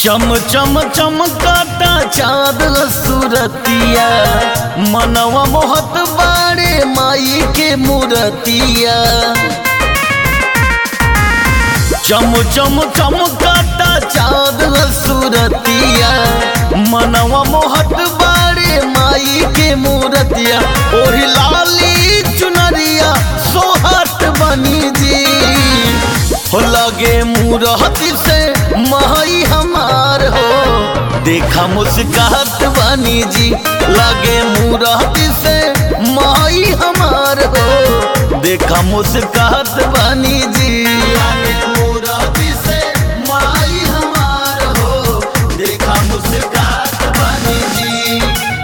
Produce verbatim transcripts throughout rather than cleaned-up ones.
चम चम चमकाता चाँद सूरतिया, मनवा मोहत बाड़े माई के मूरतिया। चम चम चमकाता चाँद सूरतिया, मनवा मोहत बाड़े माई के मूरतिया। ओढ़ी लाली चुनरिया सोहत बनी जी, हो लगे मूरति से माई हमार हो, देखा मुस्कात बनी जी। लगे मूरति से माई हमार हो, देखा मुस्कात बनी जी। लगे मूरति से माई हमार हो, देखा मुस्कात बनी जी।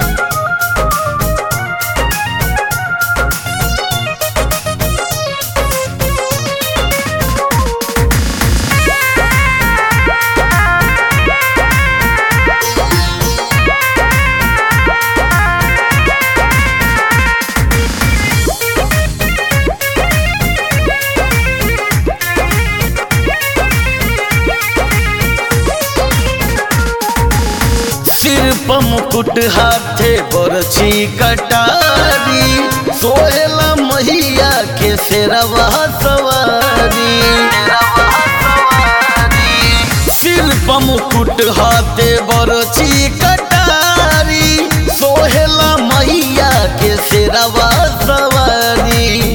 मुकुट हाथे बरछी कटारी, सोहेला मैया के शेरवा सवारी। सिर पर मुकुट हाथे बरछी कटारी, सोहेला मैया के शेरवा सवारी।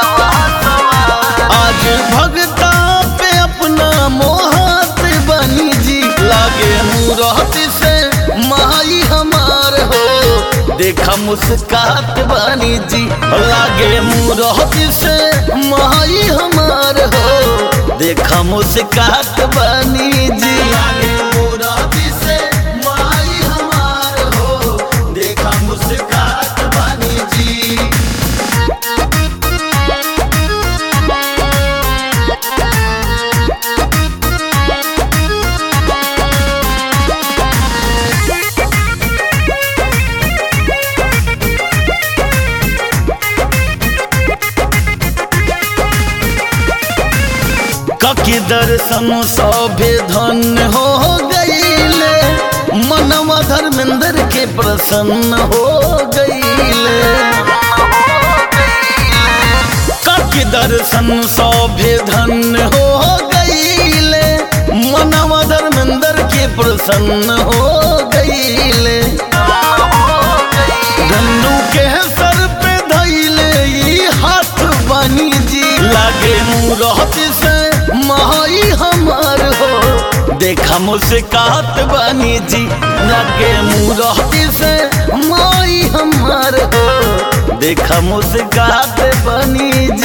आज भगता पे अपना मोहत बनी जी, लागे मूरति से माई हमार हो, देखा मुस्कात बनी जी। लागे मूरति से माई हमार हो, देखा मुस्कात बनी जी। लागे मूरति से माई हमार हो, देखा मुस्कात बनी जी। ककी दर्शन सभे धन्य हो गईले, मनवा धर्मेंद्र के प्रसन्न हो गईले। ककी दर्शन सभे धन्य हो गईले, मनवा धर्मेंद्र के प्रसन्न हो गईले। धनु के सर पे धइले ई हाथ बनी जी, लागे मूरति से माई हमार हो, देखा मुस्कात बनी जी। लगे मूरति से माई हमार हो, देखा मुस्कात बनी जी।